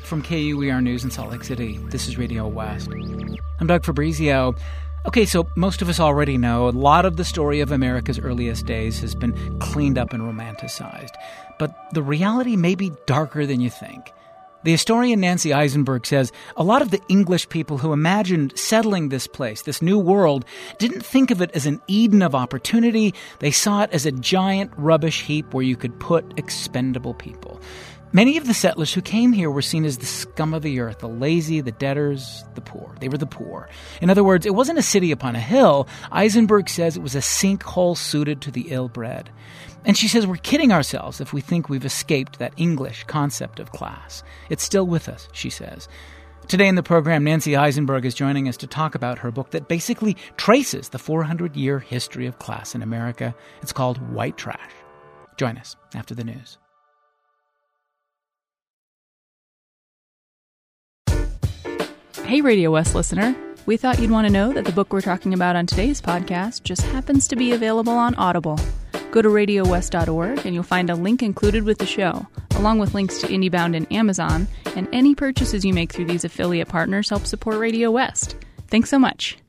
from KUER News in Salt Lake City. This is Radio West. I'm Doug Fabrizio. Okay, so most of us already know a lot of the story of America's earliest days has been cleaned up and romanticized. But the reality may be darker than you think. The historian Nancy Eisenberg says a lot of the English people who imagined settling this place, this new world, didn't think of it as an Eden of opportunity. They saw it as a giant rubbish heap where you could put expendable people. Many of the settlers who came here were seen as the scum of the earth, the lazy, the debtors, the poor. They were the poor. In other words, it wasn't a city upon a hill. Eisenberg says it was a sinkhole suited to the ill-bred. And she says we're kidding ourselves if we think we've escaped that English concept of class. It's still with us, she says. Today in the program, Nancy Eisenberg is joining us to talk about her book that basically traces the 400-year history of class in America. It's called White Trash. Join us after the news. Hey, Radio West listener. We thought you'd want to know that the book we're talking about on today's podcast just happens to be available on Audible. Go to radiowest.org and you'll find a link included with the show, along with links to IndieBound and Amazon, and any purchases you make through these affiliate partners help support Radio West. Thanks so much.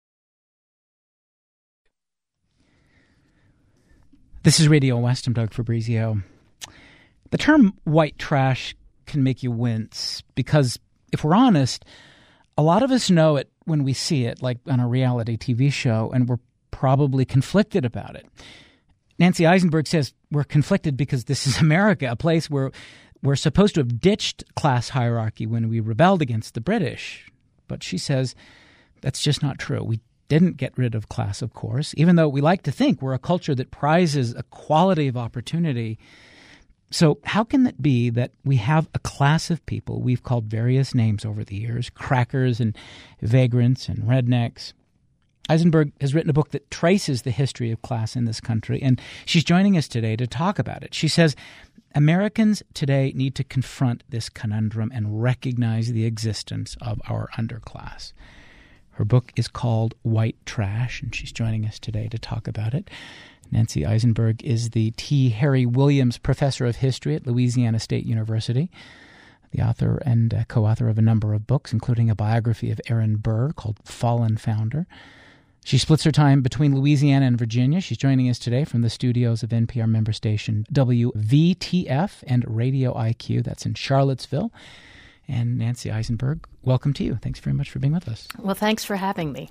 This is Radio West. I'm Doug Fabrizio. The term white trash can make you wince because, if we're honest, a lot of us know it when we see it, like on a reality TV show, and we're probably conflicted about it. Nancy Eisenberg says we're conflicted because this is America, a place where we're supposed to have ditched class hierarchy when we rebelled against the British. But she says that's just not true. We didn't get rid of class, of course, even though we like to think we're a culture that prizes equality of opportunity. So how can it be that we have a class of people we've called various names over the years, crackers and vagrants and rednecks? Eisenberg has written a book that traces the history of class in this country, and she's joining us today to talk about it. She says Americans today need to confront this conundrum and recognize the existence of our underclass. Her book is called White Trash, and she's joining us today to talk about it. Nancy Eisenberg is the T. Harry Williams Professor of History at Louisiana State University, the author and co-author of a number of books, including a biography of Aaron Burr called Fallen Founder. She splits her time between Louisiana and Virginia. She's joining us today from the studios of NPR member station WVTF and Radio IQ. That's in Charlottesville. And Nancy Eisenberg, welcome to you. Thanks very much for being with us. Well, thanks for having me.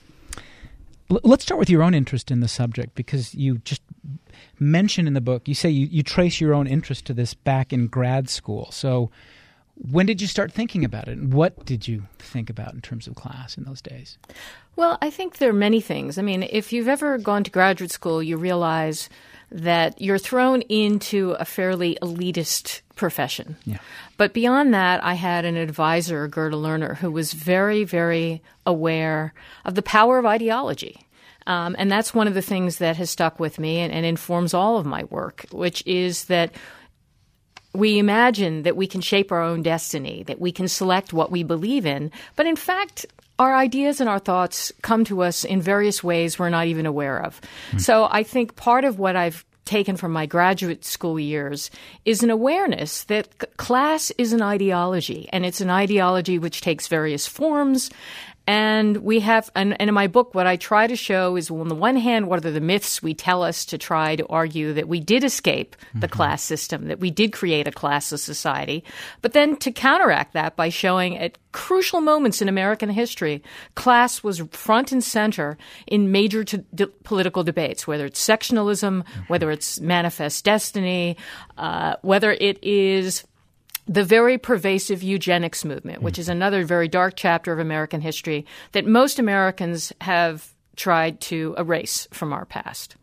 Let's start with your own interest in the subject, because you just mention in the book, you say you trace your own interest to this back in grad school. So when did you start thinking about it? And what did you think about in terms of class in those days? Well, I think there are many things. I mean, if you've ever gone to graduate school, you realize that you're thrown into a fairly elitist profession. Yeah. But beyond that, I had an advisor, Gerda Lerner, who was very, very aware of the power of ideology. And that's one of the things that has stuck with me and informs all of my work, which is that we imagine that we can shape our own destiny, that we can select what we believe in. But in fact, our ideas and our thoughts come to us in various ways we're not even aware of. So I think part of what I've taken from my graduate school years is an awareness that class is an ideology, and it's an ideology which takes various forms. And we have, and in my book, what I try to show is, well, on the one hand, what are the myths we tell us to try to argue that we did escape the class system, that we did create a classless society, but then to counteract that by showing at crucial moments in American history, class was front and center in major political debates, whether it's sectionalism, whether it's manifest destiny, whether it is the very pervasive eugenics movement, which is another very dark chapter of American history that most Americans have tried to erase from our past.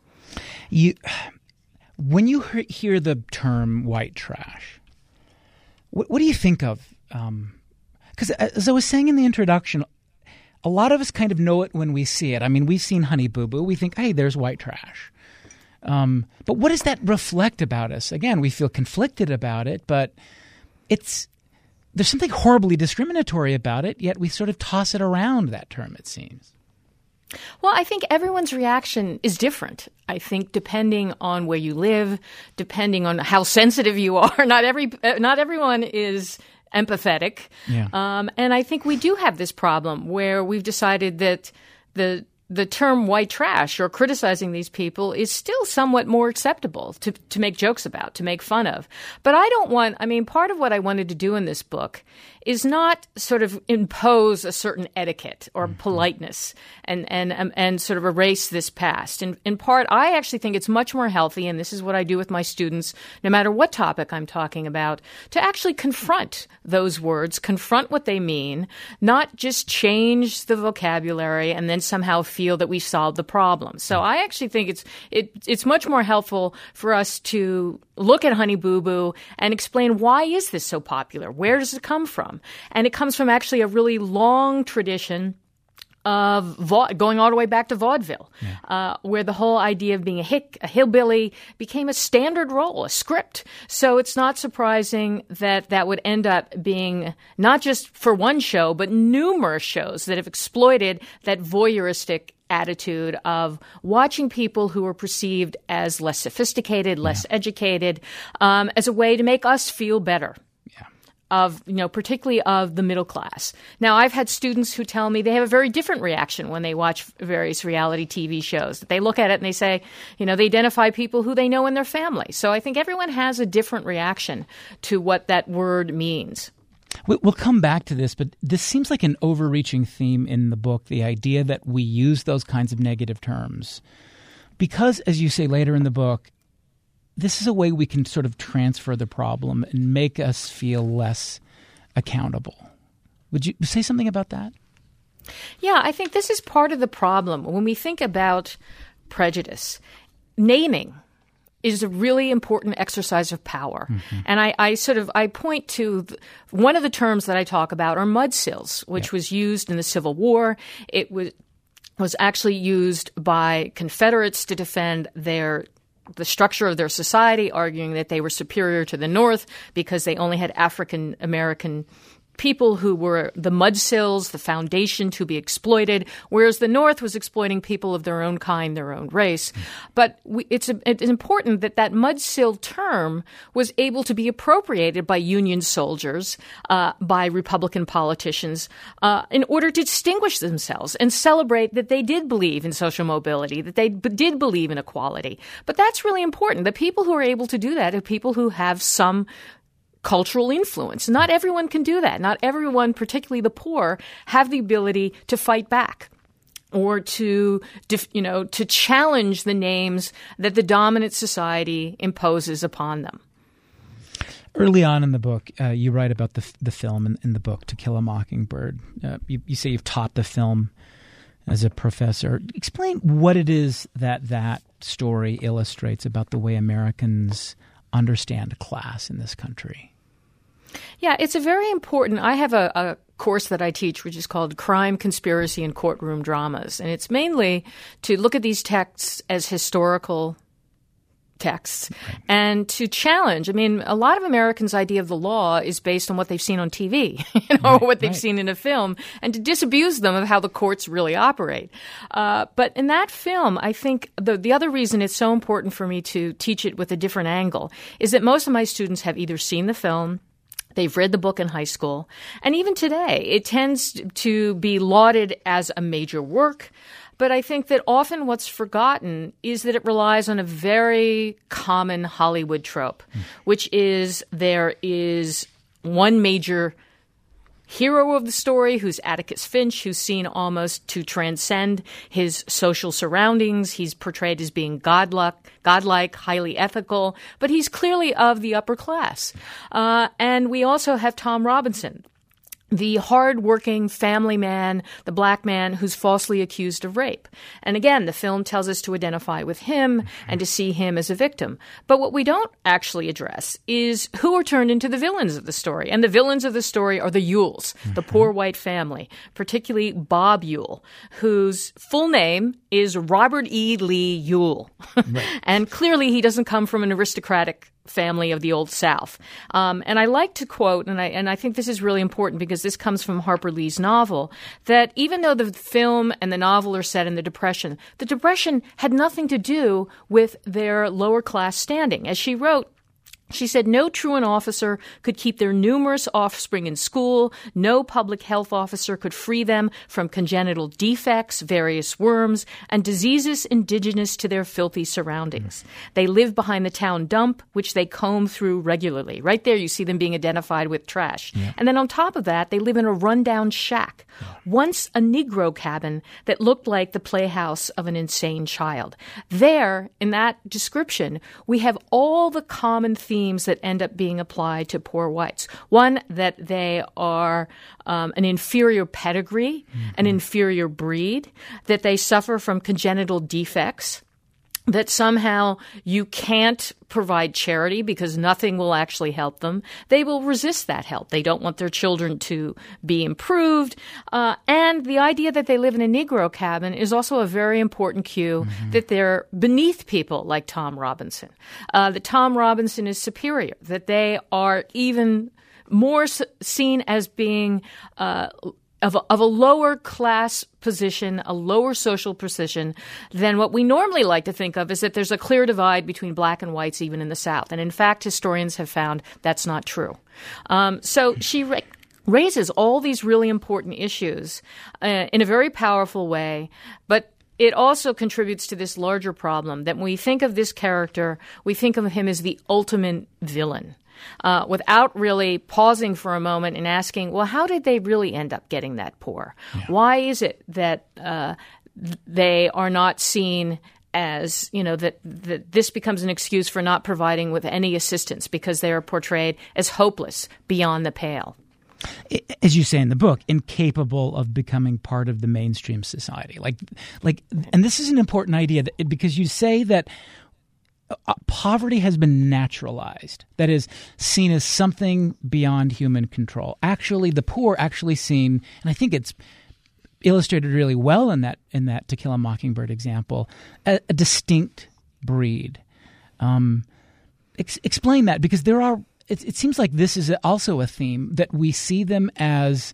When you hear the term white trash, what do you think of? Because as I was saying in the introduction, a lot of us kind of know it when we see it. I mean, we've seen Honey Boo Boo. We think, hey, there's white trash. But what does that reflect about us? Again, we feel conflicted about it, but there's something horribly discriminatory about it, yet we sort of toss it around, that term, it seems. Well, I think everyone's reaction is different. I think depending on where you live, depending on how sensitive you are, not everyone is empathetic. Yeah. And I think we do have this problem where we've decided that the term white trash or criticizing these people is still somewhat more acceptable to make jokes about, to make fun of. But part of what I wanted to do in this book is not sort of impose a certain etiquette or politeness and sort of erase this past. In part, I actually think it's much more healthy, and this is what I do with my students, no matter what topic I'm talking about, to actually confront those words, confront what they mean, not just change the vocabulary and then somehow feel that we solved the problem. So I actually think it's much more helpful for us to look at Honey Boo Boo and explain, why is this so popular? Where does it come from? And it comes from actually a really long tradition of going all the way back to vaudeville, where the whole idea of being a hillbilly became a standard role, a script. So it's not surprising that would end up being not just for one show, but numerous shows that have exploited that voyeuristic attitude of watching people who are perceived as less sophisticated, less educated, as a way to make us feel better. Particularly of the middle class. Now, I've had students who tell me they have a very different reaction when they watch various reality TV shows. They look at it and they say, they identify people who they know in their family. So I think everyone has a different reaction to what that word means. We'll come back to this, but this seems like an overreaching theme in the book, the idea that we use those kinds of negative terms. Because, as you say later in the book, this is a way we can sort of transfer the problem and make us feel less accountable. Would you say something about that? Yeah, I think this is part of the problem. When we think about prejudice, naming is a really important exercise of power. Mm-hmm. And I point to one of the terms that I talk about are mudsills, which was used in the Civil War. It was actually used by Confederates to defend the structure of their society, arguing that they were superior to the North because they only had African American people who were the mudsills, the foundation to be exploited, whereas the North was exploiting people of their own kind, their own race. But it's important that mudsill term was able to be appropriated by Union soldiers, by Republican politicians, in order to distinguish themselves and celebrate that they did believe in social mobility, that they did believe in equality. But that's really important. The people who are able to do that are people who have some cultural influence. Not everyone can do that. Not everyone, particularly the poor, have the ability to fight back or to challenge the names that the dominant society imposes upon them. Early on in the book, you write about the film in the book, To Kill a Mockingbird. You say you've taught the film as a professor. Explain what it is that story illustrates about the way Americans understand class in this country. Yeah, it's a very important. I have a course that I teach, which is called Crime, Conspiracy, and Courtroom Dramas. And it's mainly to look at these texts as historical texts and to challenge. I mean, a lot of Americans' idea of the law is based on what they've seen on TV, what they've seen in a film, and to disabuse them of how the courts really operate. But in that film, I think the other reason it's so important for me to teach it with a different angle is that most of my students have either seen the film, they've read the book in high school, and even today, it tends to be lauded as a major work. But I think that often what's forgotten is that it relies on a very common Hollywood trope, which is there is one major hero of the story who's Atticus Finch, who's seen almost to transcend his social surroundings. He's portrayed as being godlike, highly ethical, but he's clearly of the upper class. And we also have Tom Robinson, the hard-working family man, the black man who's falsely accused of rape. And again, the film tells us to identify with him and to see him as a victim. But what we don't actually address is who are turned into the villains of the story. And the villains of the story are the Yules, the poor white family, particularly Bob Ewell, whose full name is Robert E. Lee Ewell. Right. And clearly he doesn't come from an aristocratic family of the Old South. And I like to quote, and I think this is really important because this comes from Harper Lee's novel, that even though the film and the novel are set in the Depression had nothing to do with their lower class standing. As she wrote, She said no truant officer could keep their numerous offspring in school. No public health officer could free them from congenital defects, various worms, and diseases indigenous to their filthy surroundings. They live behind the town dump, which they comb through regularly. Right there, you see them being identified with trash. Yeah. And then on top of that, they live in a rundown shack, once a Negro cabin that looked like the playhouse of an insane child. There, in that description, we have all the common themes that end up being applied to poor whites. One, that they are an inferior pedigree, an inferior breed, that they suffer from congenital defects, that somehow you can't provide charity because nothing will actually help them. They will resist that help. They don't want their children to be improved. And the idea that they live in a Negro cabin is also a very important cue that they're beneath people like Tom Robinson. That Tom Robinson is superior, that they are even more seen as being of a lower class position, a lower social position than what we normally like to think of is that there's a clear divide between black and whites even in the South. And in fact, historians have found that's not true. So she raises all these really important issues in a very powerful way, but it also contributes to this larger problem that when we think of this character, we think of him as the ultimate villain. Without really pausing for a moment and asking, well, how did they really end up getting that poor? Yeah. Why is it that they are not seen as, that this becomes an excuse for not providing with any assistance because they are portrayed as hopeless, beyond the pale? As you say in the book, incapable of becoming part of the mainstream society. And this is an important idea because you say that poverty has been naturalized, that is, seen as something beyond human control. Actually, the poor actually seen, and I think it's illustrated really well in that To Kill a Mockingbird example, a distinct breed. Explain that, because it seems like this is also a theme that we see them as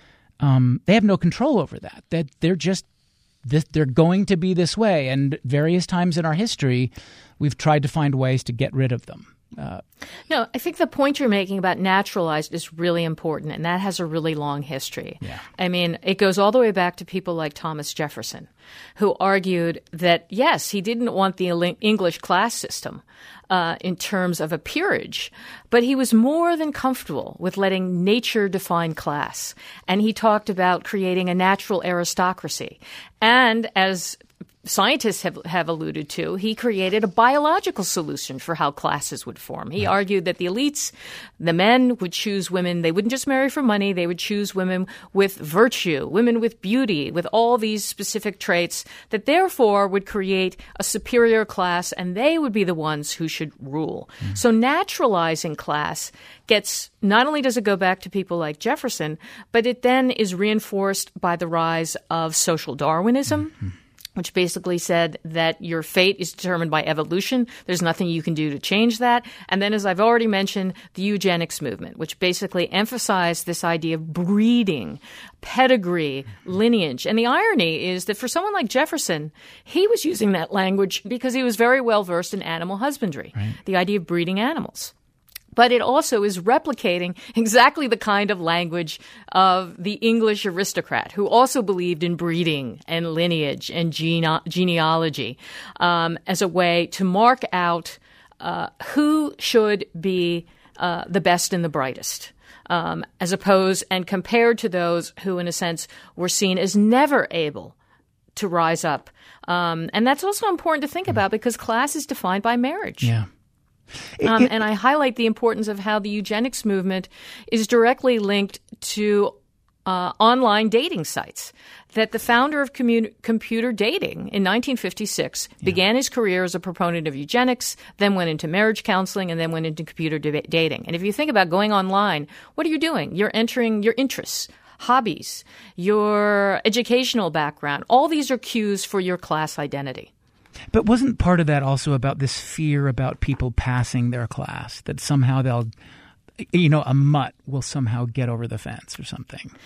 they have no control over that they're just they're going to be this way, and various times in our history we've tried to find ways to get rid of them. No, I think the point you're making about naturalized is really important, and that has a really long history. Yeah. I mean, it goes all the way back to people like Thomas Jefferson, who argued that, yes, he didn't want the English class system in terms of a peerage, but he was more than comfortable with letting nature define class. And he talked about creating a natural aristocracy. And as scientists have alluded to, he created a biological solution for how classes would form. He argued that the elites, the men, would choose women. They wouldn't just marry for money. They would choose women with virtue, women with beauty, with all these specific traits that therefore would create a superior class, and they would be the ones who should rule. So naturalizing class gets, not only does it go back to people like Jefferson, but it then is reinforced by the rise of social Darwinism, which basically said that your fate is determined by evolution. There's nothing you can do to change that. And then, as I've already mentioned, the eugenics movement, which basically emphasized this idea of breeding, pedigree, lineage. And the irony is that for someone like Jefferson, he was using that language because he was very well versed in animal husbandry, the idea of breeding animals. But it also is replicating exactly the kind of language of the English aristocrat who also believed in breeding and lineage and genealogy as a way to mark out who should be the best and the brightest, as opposed and compared to those who, in a sense, were seen as never able to rise up. And that's also important to think about because class is defined by marriage. Yeah. And I highlight the importance of how the eugenics movement is directly linked to online dating sites. That the founder of computer dating in 1956 began his career as a proponent of eugenics, then went into marriage counseling, and then went into computer dating. And if you think about going online, what are you doing? You're entering your interests, hobbies, your educational background. All these are cues for your class identity. But wasn't part of that also about this fear about people passing their class, that somehow they'll, a mutt will somehow get over the fence or something?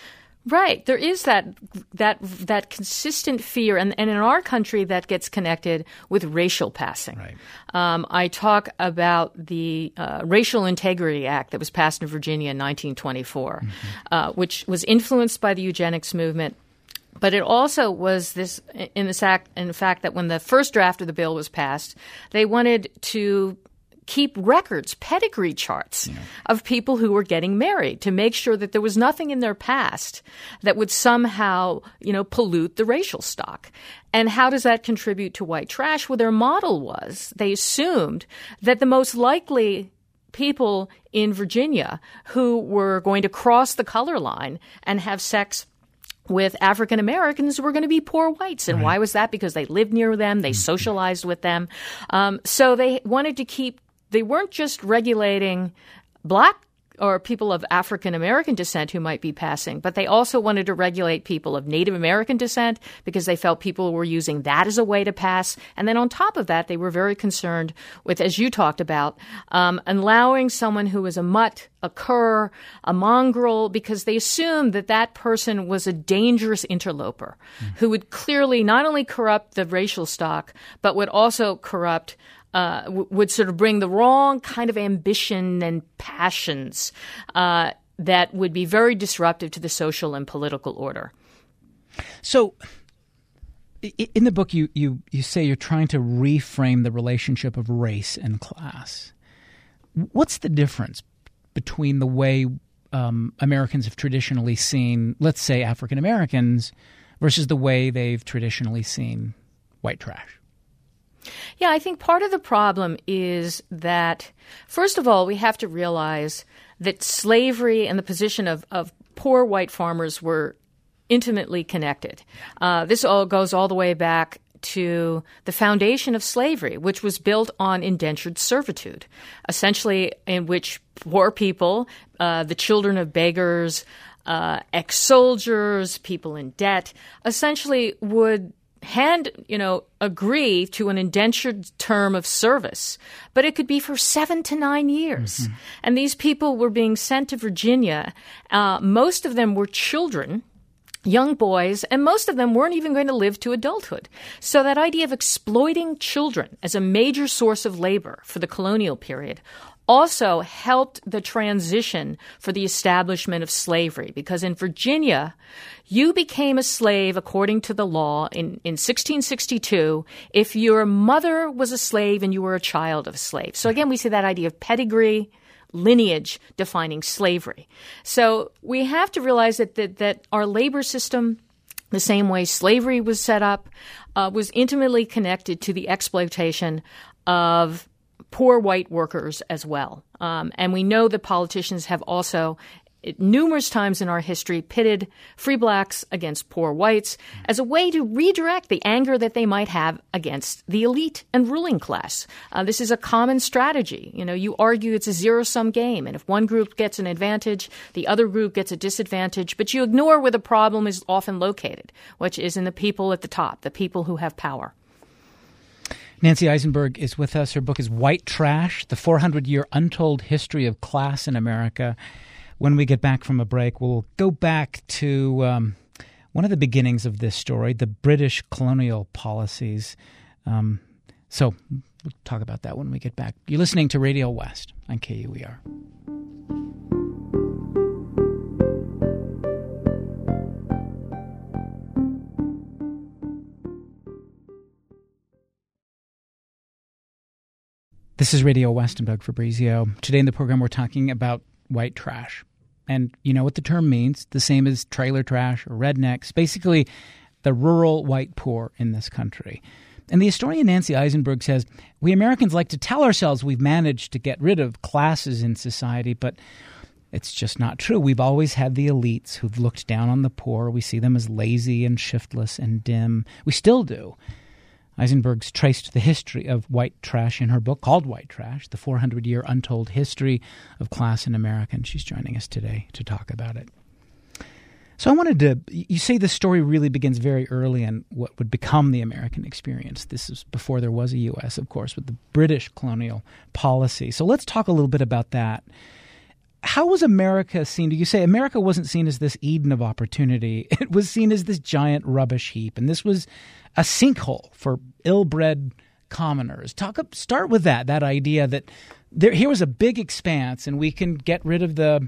Right. There is that consistent fear, and in our country that gets connected with racial passing. Right. I talk about the Racial Integrity Act that was passed in Virginia in 1924, which was influenced by the eugenics movement. But it also was in fact, that when the first draft of the bill was passed, they wanted to keep records, pedigree charts of people who were getting married to make sure that there was nothing in their past that would somehow, pollute the racial stock. And how does that contribute to white trash? Well, their model was they assumed that the most likely people in Virginia who were going to cross the color line and have sex with African Americans were going to be poor whites. And why was that? Because they lived near them, they socialized with them. So they wanted to they weren't just regulating black or people of African American descent who might be passing, but they also wanted to regulate people of Native American descent because they felt people were using that as a way to pass. And then on top of that, they were very concerned with, as you talked about, allowing someone who was a mutt, a cur, a mongrel, because they assumed that person was a dangerous interloper who would clearly not only corrupt the racial stock, but would also corrupt would sort of bring the wrong kind of ambition and passions that would be very disruptive to the social and political order. So in the book, you say you're trying to reframe the relationship of race and class. What's the difference between the way Americans have traditionally seen, let's say, African Americans versus the way they've traditionally seen white trash? Yeah, I think part of the problem is that, first of all, we have to realize that slavery and the position of poor white farmers were intimately connected. This all goes all the way back to the foundation of slavery, which was built on indentured servitude, essentially in which poor people, the children of beggars, ex-soldiers, people in debt, essentially would agree to an indentured term of service, but it could be for 7 to 9 years. Mm-hmm. And these people were being sent to Virginia. Most of them were children, young boys, and most of them weren't even going to live to adulthood. So that idea of exploiting children as a major source of labor for the colonial period also helped the transition for the establishment of slavery, because in Virginia, you became a slave according to the law in 1662 if your mother was a slave and you were a child of a slave. So again, we see that idea of pedigree, lineage defining slavery. So we have to realize that our labor system, the same way slavery was set up, was intimately connected to the exploitation of poor white workers as well. And we know that politicians have also numerous times in our history pitted free blacks against poor whites as a way to redirect the anger that they might have against the elite and ruling class. This is a common strategy. You argue it's a zero-sum game, and if one group gets an advantage, the other group gets a disadvantage, but you ignore where the problem is often located, which is in the people at the top, the people who have power. Nancy Isenberg is with us. Her book is White Trash, The 400-Year Untold History of Class in America. When we get back from a break, we'll go back to one of the beginnings of this story, the British colonial policies. So we'll talk about that when we get back. You're listening to Radio West on KUER. This is Radio West. I'm Doug Fabrizio. Today in the program, we're talking about white trash. And you know what the term means, the same as trailer trash or rednecks, basically the rural white poor in this country. And the historian Nancy Isenberg says, we Americans like to tell ourselves we've managed to get rid of classes in society, but it's just not true. We've always had the elites who've looked down on the poor. We see them as lazy and shiftless and dim. We still do. Isenberg's traced the history of white trash in her book called White Trash, The 400-Year Untold History of Class in America, and she's joining us today to talk about it. So I wanted to, you say the story really begins very early in what would become the American experience. This is before there was a U.S., of course, with the British colonial policy. So let's talk a little bit about that. how was America seen? You say America wasn't seen as this Eden of opportunity. It was seen as this giant rubbish heap, and this was a sinkhole for ill-bred commoners. Start with that idea that here was a big expanse, and we can get rid of the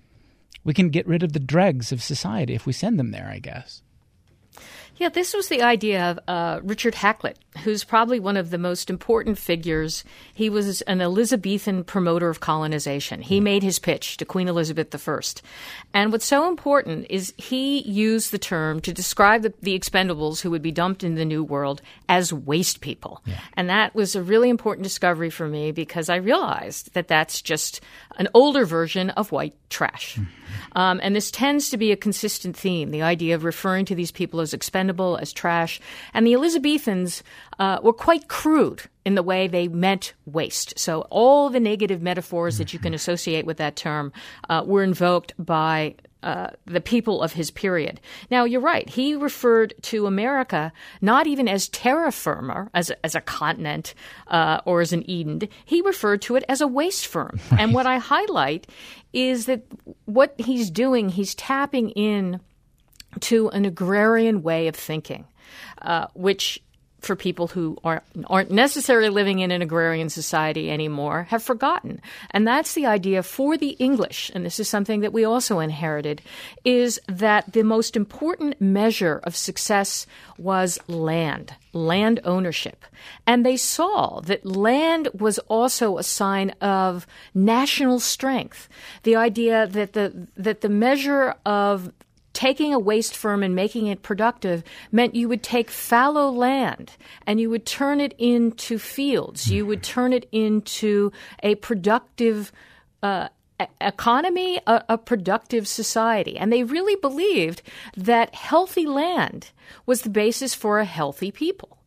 dregs of society if we send them there, I guess. Yeah, this was the idea of Richard Hakluyt, who's probably one of the most important figures. He was an Elizabethan promoter of colonization. He made his pitch to Queen Elizabeth I. And what's so important is he used the term to describe the expendables who would be dumped in the New World as waste people. Yeah. And that was a really important discovery for me because I realized that that's just an older version of white trash. Mm-hmm. And this tends to be a consistent theme, the idea of referring to these people as expendable, as trash. And the Elizabethans were quite crude in the way they meant waste. So all the negative metaphors that you can associate with that term were invoked by the people of his period. Now, you're right. He referred to America not even as terra firma, as a continent or as an Eden. He referred to it as a waste firm. Right. And what I highlight is that what he's doing, he's tapping in to an agrarian way of thinking, which for people who aren't necessarily living in an agrarian society anymore have forgotten. And that's the idea for the English, and this is something that we also inherited, is that the most important measure of success was land ownership. And they saw that land was also a sign of national strength. The idea that the measure of taking a waste firm and making it productive meant you would take fallow land and you would turn it into fields. You would turn it into a productive economy, a productive society. And they really believed that healthy land was the basis for a healthy people.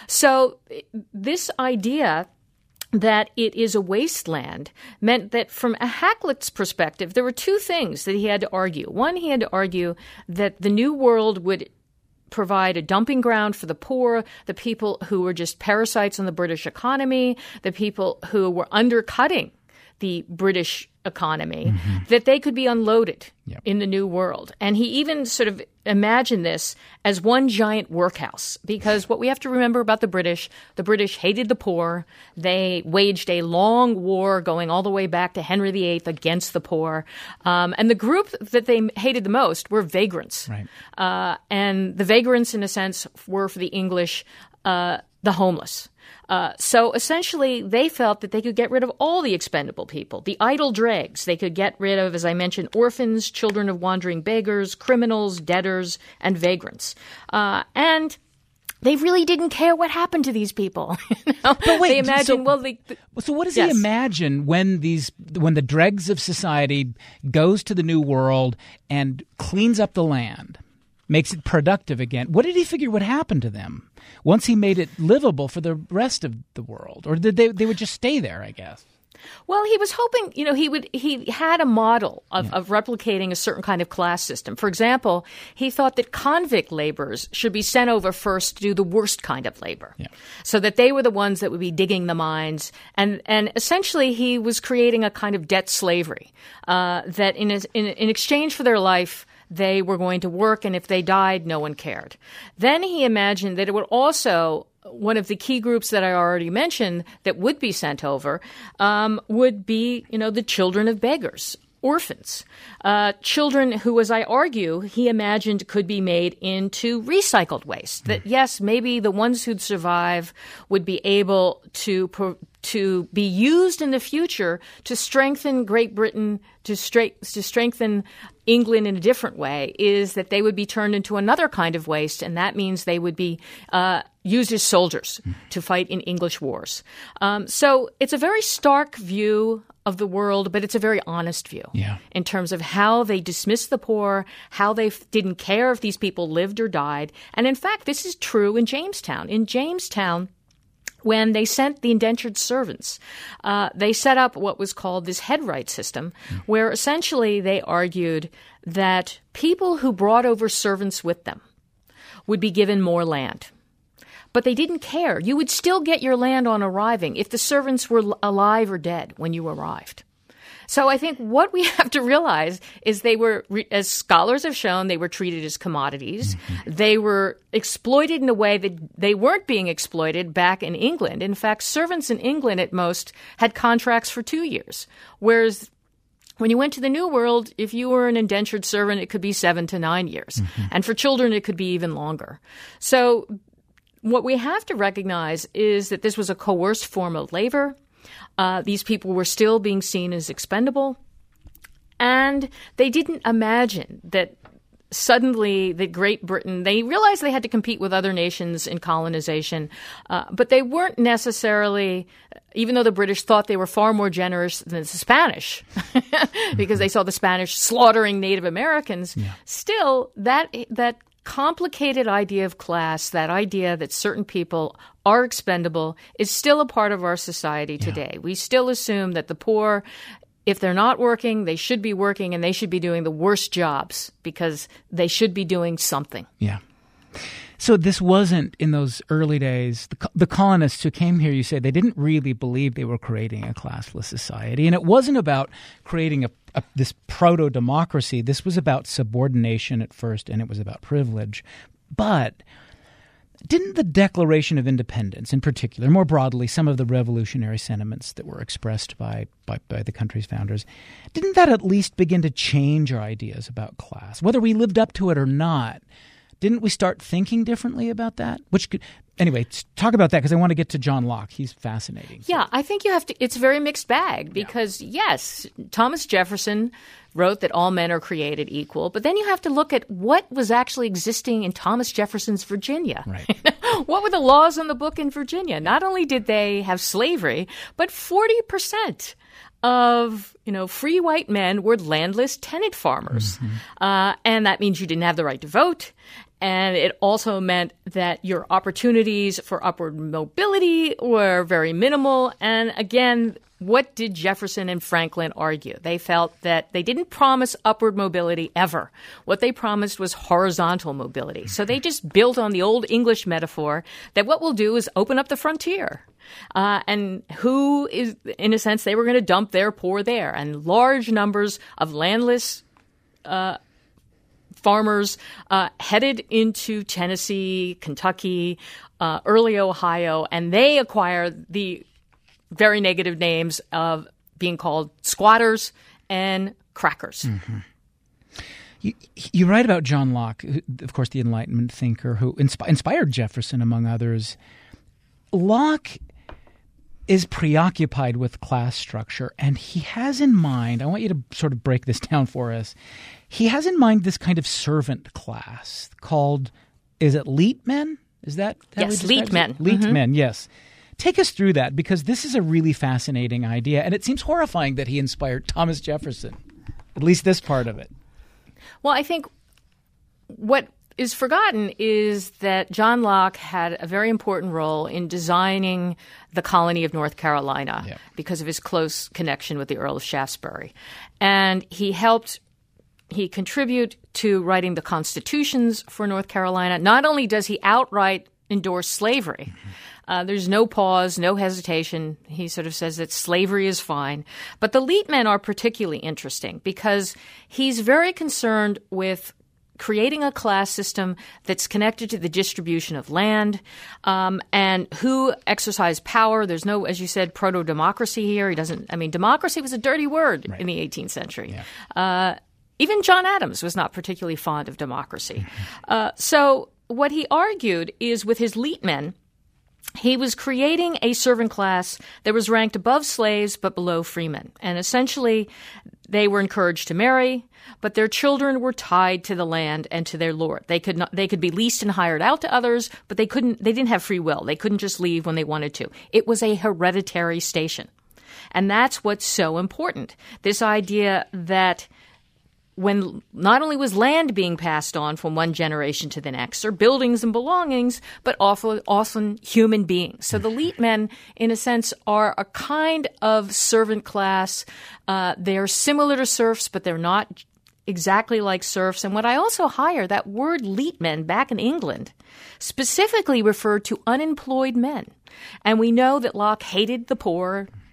So this idea that it is a wasteland meant that from a Hakluyt's perspective, there were two things that he had to argue. One, he had to argue that the New World would provide a dumping ground for the poor, the people who were just parasites on the British economy, the people who were undercutting the British economy, that they could be unloaded in the New World. And he even sort of imagined this as one giant workhouse, because what we have to remember about the British hated the poor. They waged a long war going all the way back to Henry VIII against the poor. And the group that they hated the most were vagrants. Right. And the vagrants, in a sense, were for the English the homeless. So essentially, they felt that they could get rid of all the expendable people, the idle dregs. They could get rid of, as I mentioned, orphans, children of wandering beggars, criminals, debtors, and vagrants. And they really didn't care what happened to these people. But wait, they imagined, so what does he imagine when the dregs of society goes to the New World and cleans up the land, makes it productive again? What did he figure would happen to them once he made it livable for the rest of the world? Or did they would just stay there, I guess? Well, he was hoping, he had a model of replicating a certain kind of class system. For example, he thought that convict laborers should be sent over first to do the worst kind of labor, so that they were the ones that would be digging the mines. And essentially, he was creating a kind of debt slavery, that in exchange for their life, they were going to work, and if they died, no one cared. Then he imagined that it would also, one of the key groups that I already mentioned that would be sent over would be, the children of beggars, orphans, children who, as I argue, he imagined could be made into recycled waste. That, yes, maybe the ones who'd survive would be able to be used in the future to strengthen Great Britain, to strengthen England in a different way, is that they would be turned into another kind of waste, and that means they would be used as soldiers to fight in English wars. So it's a very stark view of the world, but it's a very honest view in terms of how they dismissed the poor, how they didn't care if these people lived or died. And in fact, this is true in Jamestown. In Jamestown, when they sent the indentured servants, they set up what was called this headright system, where essentially they argued that people who brought over servants with them would be given more land. But they didn't care. You would still get your land on arriving if the servants were alive or dead when you arrived. So I think what we have to realize is they were, as scholars have shown, they were treated as commodities. Mm-hmm. They were exploited in a way that they weren't being exploited back in England. In fact, servants in England at most had contracts for 2 years, whereas when you went to the New World, if you were an indentured servant, it could be 7 to 9 years. Mm-hmm. And for children, it could be even longer. So what we have to recognize is that this was a coerced form of labor. These people were still being seen as expendable. And they didn't imagine that suddenly that Great Britain, they realized they had to compete with other nations in colonization, but they weren't necessarily, even though the British thought they were far more generous than the Spanish, because they saw the Spanish slaughtering Native Americans, still that complicated idea of class, that idea that certain people are expendable, is still a part of our society today. We still assume that the poor, if they're not working, they should be working, and they should be doing the worst jobs because they should be doing something. Yeah. So this wasn't, in those early days, the colonists who came here, you say, they didn't really believe they were creating a classless society. And it wasn't about creating this proto-democracy. This was about subordination at first, and it was about privilege. But didn't the Declaration of Independence, in particular, more broadly, some of the revolutionary sentiments that were expressed by the country's founders, didn't that at least begin to change our ideas about class? Whether we lived up to it or not, didn't we start thinking differently about that? Anyway, talk about that, because I want to get to John Locke. He's fascinating. Yeah, I think you have to – it's a very mixed bag because, yes, Thomas Jefferson wrote that all men are created equal, but then you have to look at what was actually existing in Thomas Jefferson's Virginia. Right. What were the laws on the book in Virginia? Not only did they have slavery, but 40% of, free white men were landless tenant farmers. Mm-hmm. And that means you didn't have the right to vote. And it also meant that your opportunities for upward mobility were very minimal. And again, what did Jefferson and Franklin argue? They felt that they didn't promise upward mobility ever. What they promised was horizontal mobility. So they just built on the old English metaphor that what we'll do is open up the frontier. And who is, in a sense, they were going to dump their poor there. And large numbers of landless farmers headed into Tennessee, Kentucky, early Ohio, and they acquired the very negative names of being called squatters and crackers. Mm-hmm. You write about John Locke, of course, the Enlightenment thinker who inspired Jefferson, among others. Locke is preoccupied with class structure, and he has in mind, I want you to sort of break this down for us, he has in mind this kind of servant class called, is it leetmen? Is that how yes, leetmen. Leetmen, yes. Take us through that, because this is a really fascinating idea, and it seems horrifying that he inspired Thomas Jefferson, at least this part of it. Well, I think what is forgotten is that John Locke had a very important role in designing the colony of North Carolina because of his close connection with the Earl of Shaftesbury. And he contribute to writing the constitutions for North Carolina. Not only does he outright endorse slavery, there's no pause, no hesitation. He sort of says that slavery is fine. But the leetmen are particularly interesting because he's very concerned with creating a class system that's connected to the distribution of land and who exercise power. There's no, as you said, proto-democracy here. Democracy was a dirty word in the 18th century. Yeah. Even John Adams was not particularly fond of democracy. So what he argued is with his leetmen, he was creating a servant class that was ranked above slaves but below freemen. And essentially, they were encouraged to marry, but their children were tied to the land and to their lord. They could be leased and hired out to others, but they didn't have free will. They couldn't just leave when they wanted to. It was a hereditary station. And that's what's so important. This idea that when not only was land being passed on from one generation to the next, or buildings and belongings, but often human beings. So the leetmen, in a sense, are a kind of servant class. They're similar to serfs, but they're not exactly like serfs. And what I also hire, that word leetmen back in England, specifically referred to unemployed men. And we know that Locke hated the poor.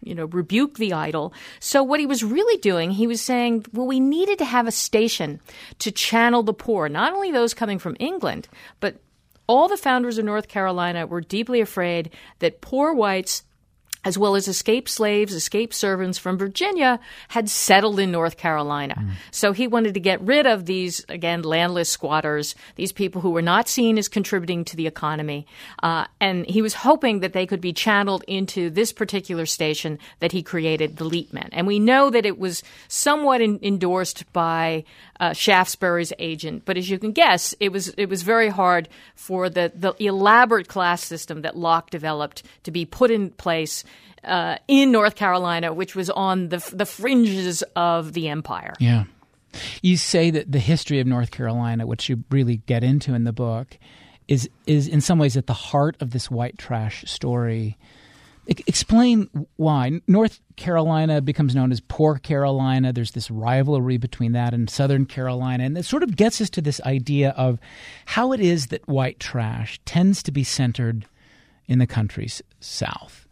rebuke the idol. So what he was really doing, he was saying, well, we needed to have a station to channel the poor, not only those coming from England, but all the founders of North Carolina were deeply afraid that poor whites, as well as escaped slaves, escaped servants from Virginia, had settled in North Carolina. So he wanted to get rid of these, again, landless squatters, these people who were not seen as contributing to the economy. And he was hoping that they could be channeled into this particular station that he created, the Leetmen. And we know that it was somewhat endorsed by Shaftesbury's agent. But as you can guess, it was very hard for the elaborate class system that Locke developed to be put in place in North Carolina, which was on the fringes of the empire. Yeah. You say that the history of North Carolina, which you really get into in the book, is in some ways at the heart of this white trash story. Explain why. North Carolina becomes known as Poor Carolina. There's this rivalry between that and Southern Carolina. And it sort of gets us to this idea of how it is that white trash tends to be centered in the country's South.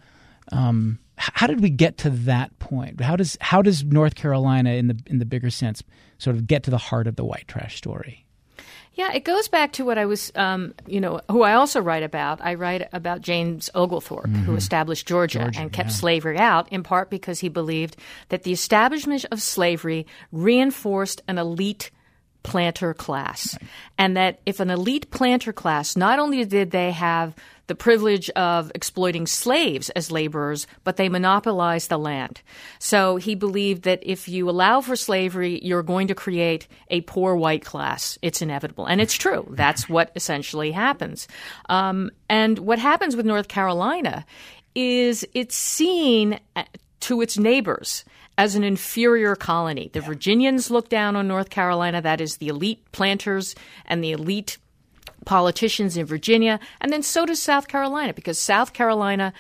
How did we get to that point? How does North Carolina, in the bigger sense, sort of get to the heart of the white trash story? Yeah, it goes back to what I was, who I also write about. I write about James Oglethorpe, who established Georgia and kept slavery out, in part because he believed that the establishment of slavery reinforced an elite planter class. Right. And that if an elite planter class, not only did they have the privilege of exploiting slaves as laborers, but they monopolized the land. So he believed that if you allow for slavery, you're going to create a poor white class. It's inevitable. And it's true. That's what essentially happens. And what happens with North Carolina is it's seen to its neighbors as an inferior colony. The Virginians look down on North Carolina. That is the elite planters and the elite politicians in Virginia, and then so does South Carolina, because South Carolina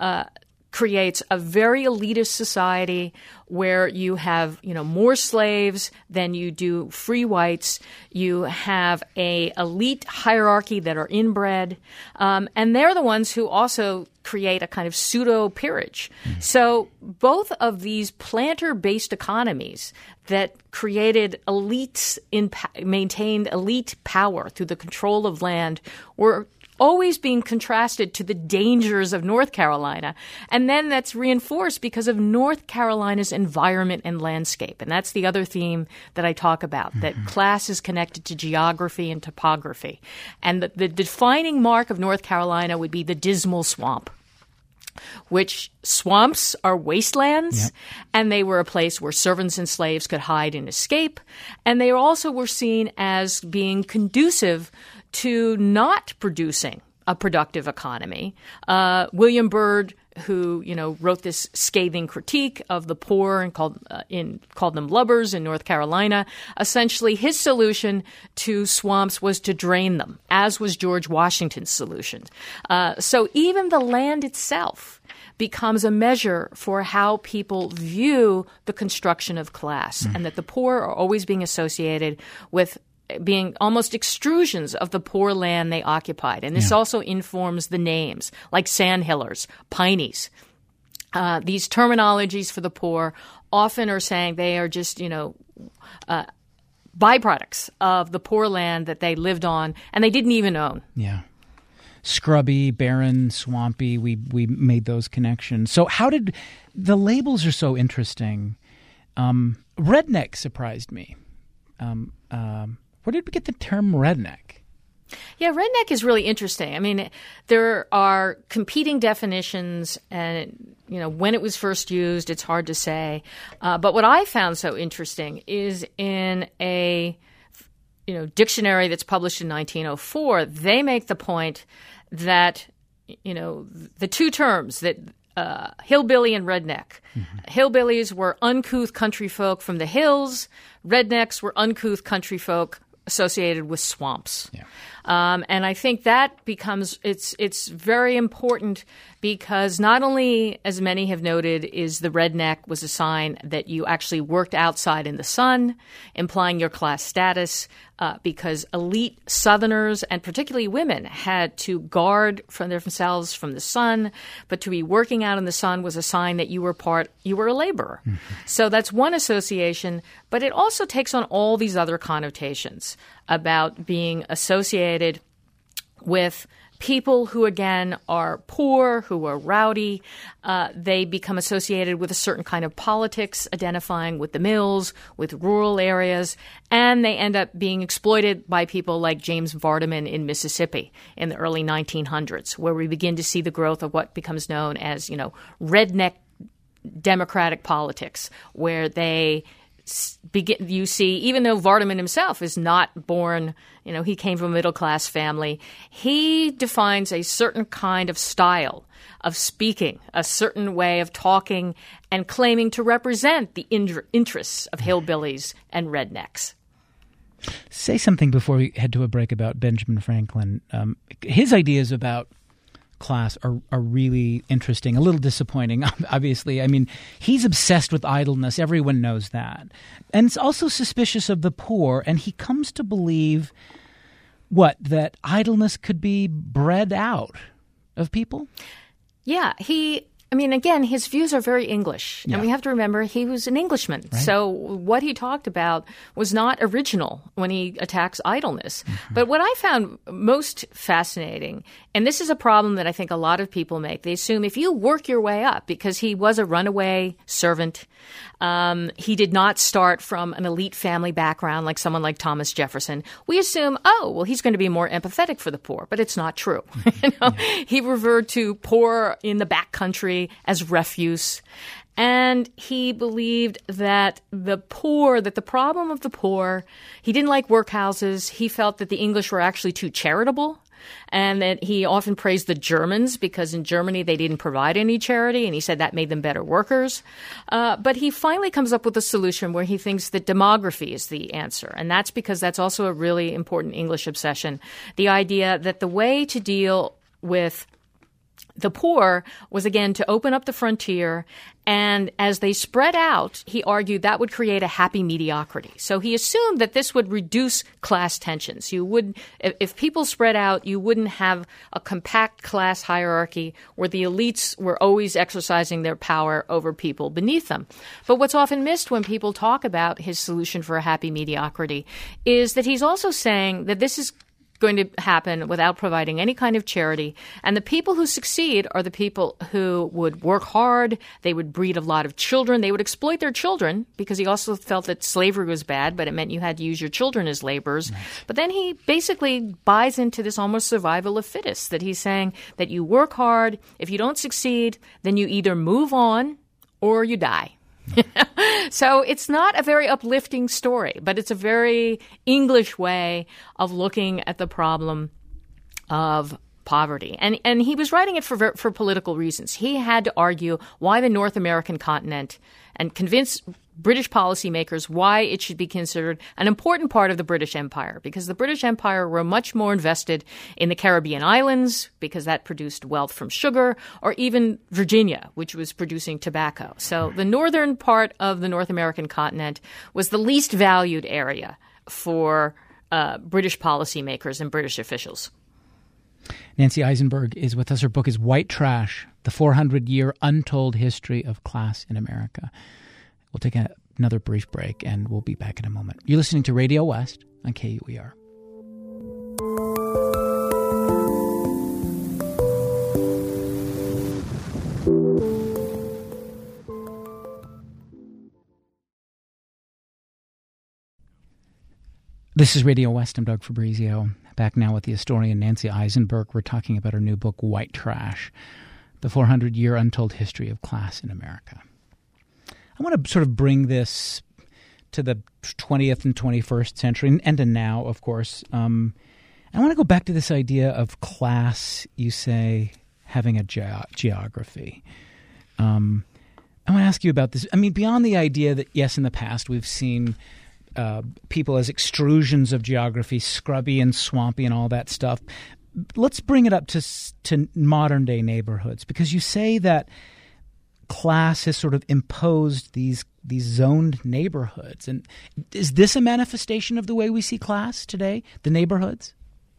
creates a very elitist society where you have, more slaves than you do free whites. You have a elite hierarchy that are inbred, and they're the ones who also create a kind of pseudo-peerage. So both of these planter-based economies that created elites, maintained elite power through the control of land were always being contrasted to the dangers of North Carolina. And then that's reinforced because of North Carolina's environment and landscape. And that's the other theme that I talk about, that class is connected to geography and topography. And the defining mark of North Carolina would be the Dismal Swamp, which swamps are wastelands, and they were a place where servants and slaves could hide and escape. And they also were seen as being conducive to not producing a productive economy. William Byrd, who wrote this scathing critique of the poor and called them lubbers in North Carolina, essentially his solution to swamps was to drain them, as was George Washington's solution. So even the land itself becomes a measure for how people view the construction of class, and that the poor are always being associated with being almost extrusions of the poor land they occupied. And this also informs the names, like sandhillers, pineys. These terminologies for the poor often are saying they are just, byproducts of the poor land that they lived on and they didn't even own. Yeah. Scrubby, barren, swampy, we made those connections. So how did – the labels are so interesting. Redneck surprised me. Where did we get the term redneck? Yeah, redneck is really interesting. I mean, there are competing definitions, and, when it was first used, it's hard to say. But what I found so interesting is in a, dictionary that's published in 1904, they make the point that, the two terms that hillbilly and redneck. Hillbillies were uncouth country folk from the hills. Rednecks were uncouth country folk associated with swamps. And I think that becomes it's very important because not only, as many have noted, is the redneck was a sign that you actually worked outside in the sun, implying your class status, because elite Southerners and particularly women had to guard from themselves from the sun, but to be working out in the sun was a sign that you were a laborer. Mm-hmm. So that's one association, but it also takes on all these other connotations about being associated with people who, again, are poor, who are rowdy. They become associated with a certain kind of politics, identifying with the mills, with rural areas, and they end up being exploited by people like James Vardaman in Mississippi in the early 1900s, where we begin to see the growth of what becomes known as, redneck democratic politics, where you see, even though Vardaman himself is not born, he came from a middle-class family, he defines a certain kind of style of speaking, a certain way of talking, and claiming to represent the interests of hillbillies and rednecks. Say something before we head to a break about Benjamin Franklin. His ideas about class are really interesting, a little disappointing, obviously. I mean, he's obsessed with idleness. Everyone knows that. And it's also suspicious of the poor, and he comes to believe, that idleness could be bred out of people? Yeah, again, his views are very English. Yeah. And we have to remember he was an Englishman. Right. So what he talked about was not original when he attacks idleness. Mm-hmm. But what I found most fascinating, and this is a problem that I think a lot of people make, they assume if you work your way up, because he was a runaway servant, he did not start from an elite family background like someone like Thomas Jefferson, we assume, he's going to be more empathetic for the poor. But it's not true. Yeah. He referred to poor in the back country as refuse. And he believed that the problem of the poor, he didn't like workhouses. He felt that the English were actually too charitable. And that he often praised the Germans because in Germany they didn't provide any charity, and he said that made them better workers. But he finally comes up with a solution where he thinks that demography is the answer. And that's because that's also a really important English obsession. The idea that the way to deal with the poor was, again, to open up the frontier. And as they spread out, he argued that would create a happy mediocrity. So he assumed that this would reduce class tensions. If people spread out, you wouldn't have a compact class hierarchy where the elites were always exercising their power over people beneath them. But what's often missed when people talk about his solution for a happy mediocrity is that he's also saying that this is going to happen without providing any kind of charity. And the people who succeed are the people who would work hard. They would breed a lot of children. They would exploit their children because he also felt that slavery was bad, but it meant you had to use your children as laborers. Nice. But then he basically buys into this almost survival of fittest, that he's saying that you work hard. If you don't succeed, then you either move on or you die. So it's not a very uplifting story, but it's a very English way of looking at the problem of poverty. And he was writing it for political reasons. He had to argue why the North American continent and convince British policymakers why it should be considered an important part of the British Empire, because the British Empire were much more invested in the Caribbean islands because that produced wealth from sugar, or even Virginia, which was producing tobacco. So the northern part of the North American continent was the least valued area for British policymakers and British officials. Nancy Isenberg is with us. Her book is White Trash, The 400-Year Untold History of Class in America. We'll take another brief break, and we'll be back in a moment. You're listening to Radio West on KUER. This is Radio West. I'm Doug Fabrizio. Back now with the historian Nancy Isenberg. We're talking about her new book, White Trash, The 400-Year Untold History of Class in America. I want to sort of bring this to the 20th and 21st century, and to now, of course. I want to go back to this idea of class, you say, having a geography. I want to ask you about this. I mean, beyond the idea that, yes, in the past we've seen people as extrusions of geography, scrubby and swampy and all that stuff. Let's bring it up to modern day neighborhoods, because you say that class has sort of imposed these zoned neighborhoods. And is this a manifestation of the way we see class today, the neighborhoods?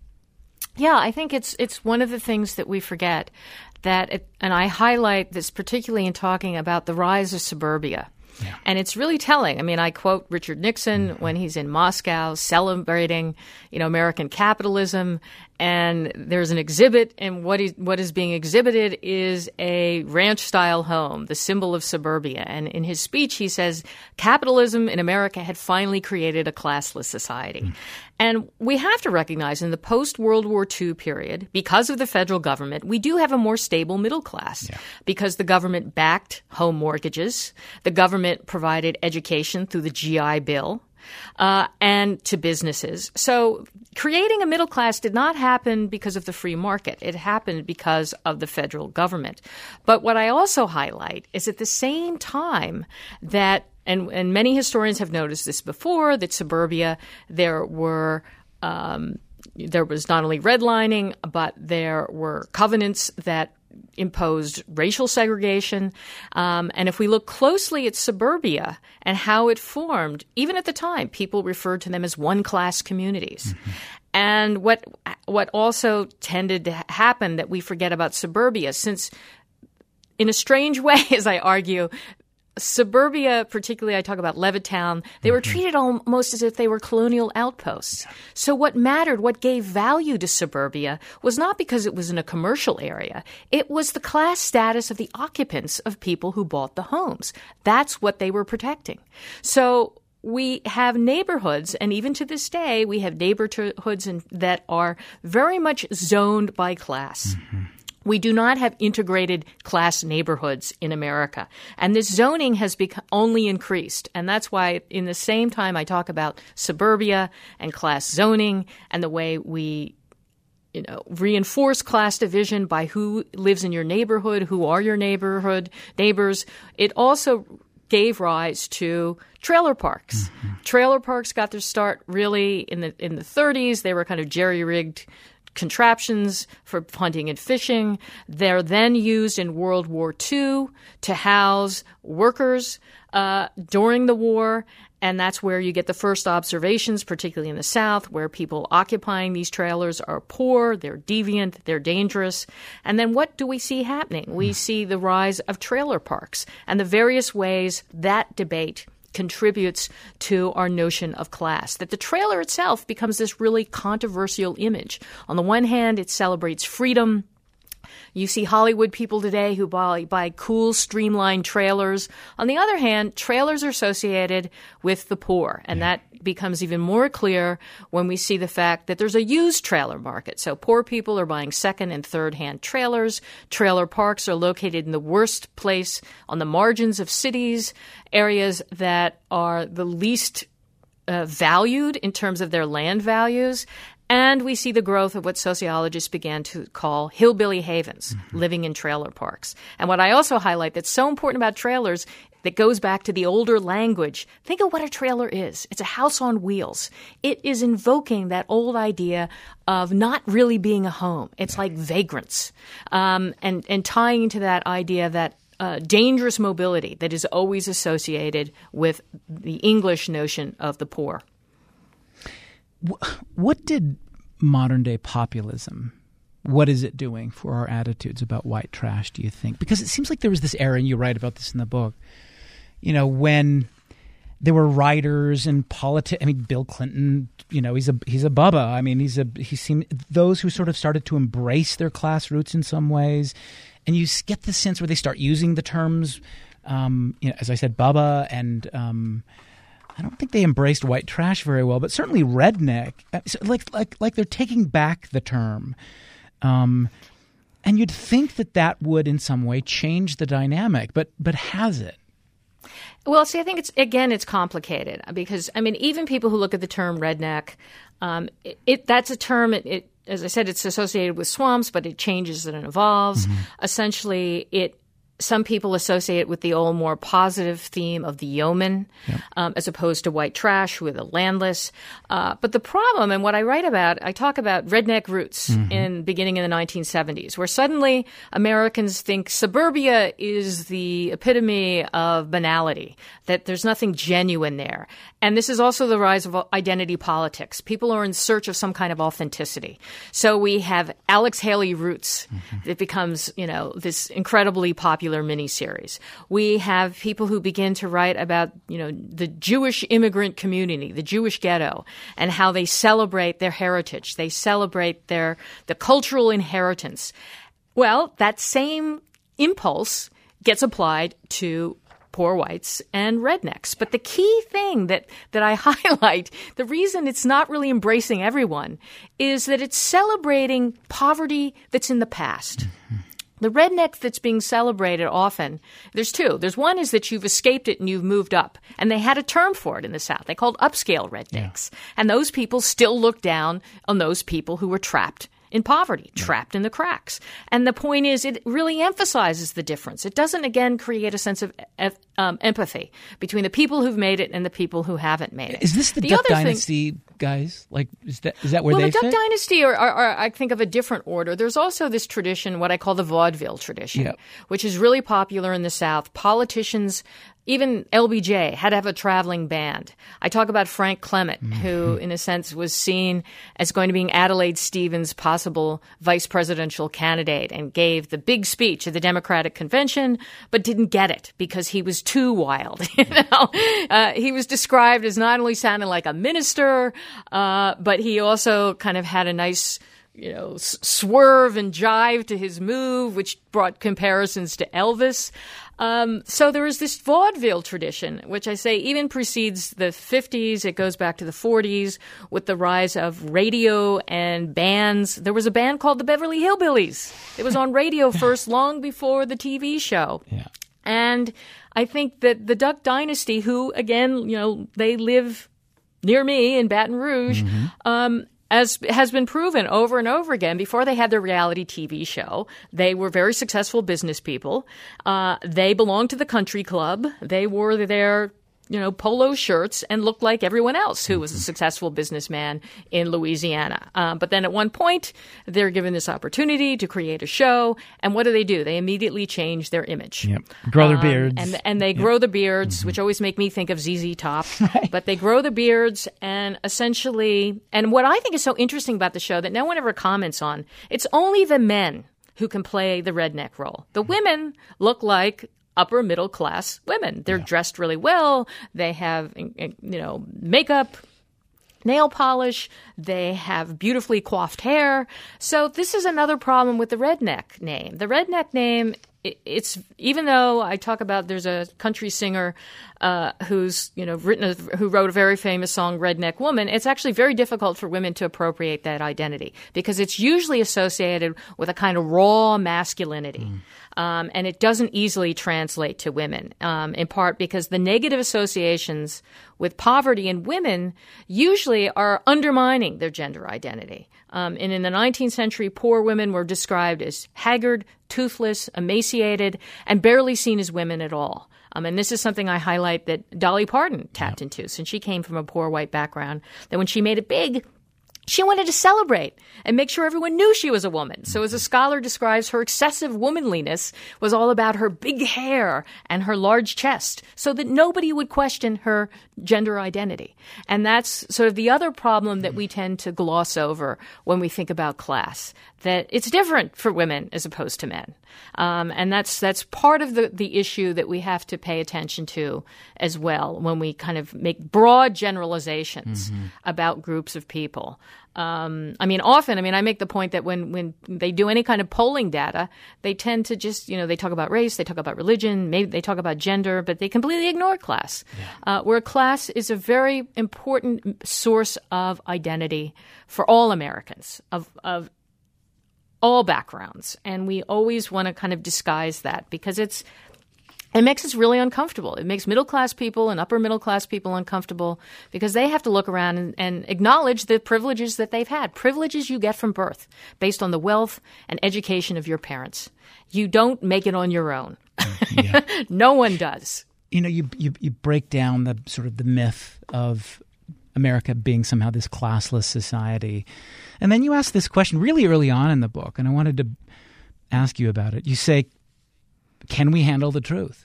Yeah, I think it's one of the things that we forget, and I highlight this particularly in talking about the rise of suburbia. Yeah. And it's really telling. I mean, I quote Richard Nixon when he's in Moscow celebrating, American capitalism. And there's an exhibit, and what is being exhibited is a ranch-style home, the symbol of suburbia. And in his speech, he says capitalism in America had finally created a classless society. And we have to recognize in the post-World War II period, because of the federal government, we do have a more stable middle class because the government backed home mortgages. The government provided education through the GI Bill. And to businesses. So creating a middle class did not happen because of the free market. It happened because of the federal government. But what I also highlight is at the same time that, and many historians have noticed this before, that suburbia, there was not only redlining, but there were covenants that imposed racial segregation. And if we look closely at suburbia and how it formed, even at the time, people referred to them as one-class communities. Mm-hmm. And what also tended to happen that we forget about suburbia, since in a strange way, as I argue, suburbia, particularly I talk about Levittown, they were treated almost as if they were colonial outposts. So what mattered, what gave value to suburbia was not because it was in a commercial area. It was the class status of the occupants of people who bought the homes. That's what they were protecting. So we have neighborhoods, and even to this day, we have neighborhoods that are very much zoned by class. Mm-hmm. We do not have integrated class neighborhoods in America. And this zoning has only increased. And that's why in the same time I talk about suburbia and class zoning and the way we reinforce class division by who lives in your neighborhood, who are your neighbors, it also gave rise to trailer parks. Mm-hmm. Trailer parks got their start really in the 30s. They were kind of jerry-rigged contraptions for hunting and fishing. They're then used in World War II to house workers during the war. And that's where you get the first observations, particularly in the South, where people occupying these trailers are poor, they're deviant, they're dangerous. And then what do we see happening? We see the rise of trailer parks and the various ways that debate contributes to our notion of class, that the trailer itself becomes this really controversial image. On the one hand, it celebrates freedom. You see Hollywood people today who buy cool, streamlined trailers. On the other hand, trailers are associated with the poor, and that becomes even more clear when we see the fact that there's a used trailer market. So poor people are buying second and third-hand trailers. Trailer parks are located in the worst place on the margins of cities, areas that are the least valued in terms of their land values. And we see the growth of what sociologists began to call hillbilly havens, living in trailer parks. And what I also highlight that's so important about trailers that goes back to the older language. Think of what a trailer is. It's a house on wheels. It is invoking that old idea of not really being a home. It's like vagrants, and tying into that idea that dangerous mobility that is always associated with the English notion of the poor. What did modern-day populism, what is it doing for our attitudes about white trash, do you think? Because it seems like there was this era, and you write about this in the book, when there were writers and politics. I mean, Bill Clinton, he's a Bubba. I mean, he seemed those who sort of started to embrace their class roots in some ways, and you get the sense where they start using the terms, as I said, Bubba and. I don't think they embraced white trash very well, but certainly redneck, like they're taking back the term. And you'd think that would in some way change the dynamic, but has it? Well, see, I think it's complicated because, I mean, even people who look at the term redneck, that's a term, as I said, it's associated with swamps, but it changes and it evolves. Mm-hmm. Essentially, Some people associate it with the old, more positive theme of the yeoman, as opposed to white trash with the landless. But the problem, and what I write about, I talk about redneck roots beginning in the 1970s, where suddenly Americans think suburbia is the epitome of banality, that there's nothing genuine there. And this is also the rise of identity politics. People are in search of some kind of authenticity. So we have Alex Haley Roots. It becomes, this incredibly popular miniseries. We have people who begin to write about, the Jewish immigrant community, the Jewish ghetto, and how they celebrate their heritage. They celebrate the cultural inheritance. Well, that same impulse gets applied to poor whites and rednecks. But the key thing that I highlight, the reason it's not really embracing everyone, is that it's celebrating poverty that's in the past. The redneck that's being celebrated often, there's two. There's one is that you've escaped it and you've moved up. And they had a term for it in the South. They called upscale rednecks. Yeah. And those people still look down on those people who were trapped in poverty, trapped in the cracks. And the point is, it really emphasizes the difference. It doesn't, again, create a sense of empathy between the people who've made it and the people who haven't made it. Is this the Duck Dynasty guys? Like, is that where they fit? Well, the Duck Dynasty are, I think, of a different order. There's also this tradition, what I call the vaudeville tradition, which is really popular in the South. Politicians, even LBJ, had to have a traveling band. I talk about Frank Clement, who, in a sense, was seen as going to be Adelaide Stevens' possible vice presidential candidate, and gave the big speech at the Democratic Convention, but didn't get it because he was too wild. He was described as not only sounding like a minister, but he also kind of had a nice swerve and jive to his move, which brought comparisons to Elvis. So there is this vaudeville tradition, which I say even precedes the 50s. It goes back to the 40s with the rise of radio and bands. There was a band called the Beverly Hillbillies. It was on radio first, long before the TV show. Yeah. And I think that the Duck Dynasty, who, again, they live near me in Baton Rouge, as has been proven over and over again, before they had their reality TV show, they were very successful business people. They belonged to the country club. They wore their polo shirts and looked like everyone else who was a successful businessman in Louisiana. But then at one point, they're given this opportunity to create a show. And what do? They immediately change their image. Yep. Grow their beards. And they grow the beards, which always make me think of ZZ Top. Right. But they grow the beards and essentially, and what I think is so interesting about the show that no one ever comments on, it's only the men who can play the redneck role. The women look like upper middle class women. They're dressed really well. They have, makeup, nail polish. They have beautifully coiffed hair. So this is another problem with the redneck name. The redneck name, it's, even though I talk about, there's a country singer who wrote a very famous song, Redneck Woman, it's actually very difficult for women to appropriate that identity because it's usually associated with a kind of raw masculinity. And it doesn't easily translate to women, in part because the negative associations with poverty in women usually are undermining their gender identity. And in the 19th century, poor women were described as haggard, toothless, emaciated, and barely seen as women at all. And this is something I highlight that Dolly Parton tapped into, since she came from a poor white background, that when she made it big, she wanted to celebrate and make sure everyone knew she was a woman. So as a scholar describes, her excessive womanliness was all about her big hair and her large chest so that nobody would question her gender identity. And that's sort of the other problem that we tend to gloss over when we think about class, that it's different for women as opposed to men. And that's part of the issue that we have to pay attention to as well when we kind of make broad generalizations about groups of people. Often, I make the point that when they do any kind of polling data, they tend to just, they talk about race, they talk about religion, maybe they talk about gender, but they completely ignore class, where class is a very important source of identity for all Americans, of all backgrounds. And we always want to kind of disguise that because it's It makes us really uncomfortable. It makes middle-class people and upper-middle-class people uncomfortable because they have to look around and acknowledge the privileges that they've had, privileges you get from birth based on the wealth and education of your parents. You don't make it on your own. Yeah. No one does. You know, you break down the sort of the myth of America being somehow this classless society. And then you ask this question really early on in the book, and I wanted to ask you about it. You say, can we handle the truth?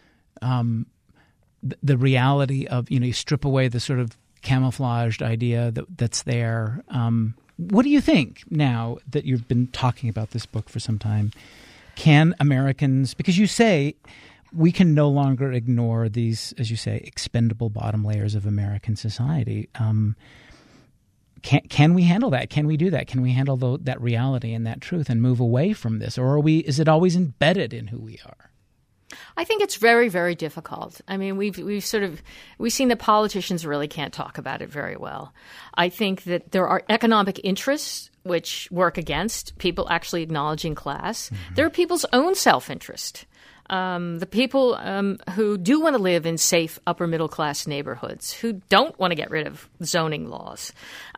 The reality of, you strip away the sort of camouflaged idea that's there. What do you think now that you've been talking about this book for some time? Can Americans, because you say we can no longer ignore these, as you say, expendable bottom layers of American society. Can we handle that? Can we do that? Can we handle that reality and that truth and move away from this? Or is it always embedded in who we are? I think it's very, very difficult. I mean, we've seen that politicians really can't talk about it very well. I think that there are economic interests which work against people actually acknowledging class. Mm-hmm. There are people's own self-interest. The people who do want to live in safe upper middle class neighborhoods, who don't want to get rid of zoning laws.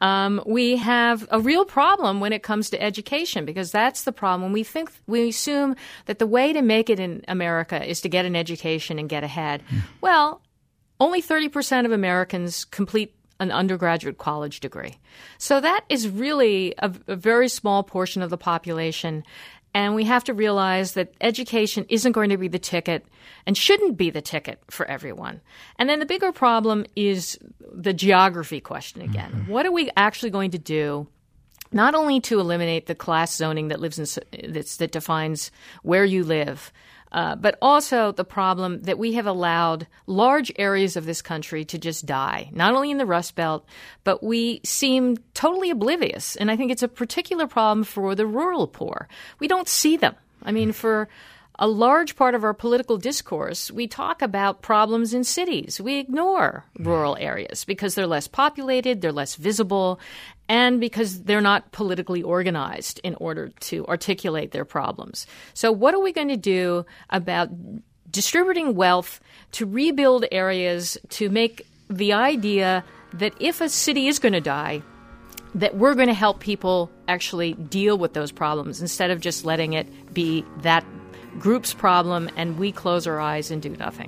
We have a real problem when it comes to education, because that's the problem. We assume that the way to make it in America is to get an education and get ahead. Well, only 30% of Americans complete an undergraduate college degree. So that is really a very small portion of the population. And we have to realize that education isn't going to be the ticket and shouldn't be the ticket for everyone. And then the bigger problem is the geography question again. Mm-hmm. What are we actually going to do, not only to eliminate the class zoning that defines where you live, but also the problem that we have allowed large areas of this country to just die, not only in the Rust Belt, but we seem totally oblivious. And I think it's a particular problem for the rural poor. We don't see them. I mean, for a large part of our political discourse, we talk about problems in cities. We ignore rural areas because they're less populated, they're less visible, and because they're not politically organized in order to articulate their problems. So what are we going to do about distributing wealth to rebuild areas, to make the idea that if a city is going to die, that we're going to help people actually deal with those problems instead of just letting it be that group's problem and we close our eyes and do nothing.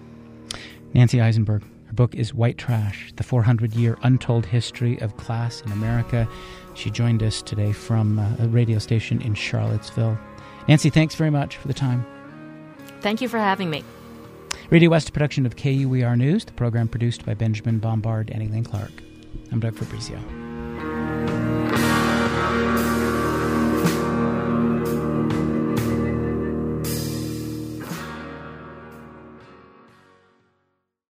Nancy Isenberg. Her book is White Trash, The 400-Year Untold History of Class in America. She joined us today from a radio station in Charlottesville. Nancy, thanks very much for the time. Thank you for having me. Radio West, a production of KUER News, the program produced by Benjamin Bombard and Elaine Clark. I'm Doug Fabrizio.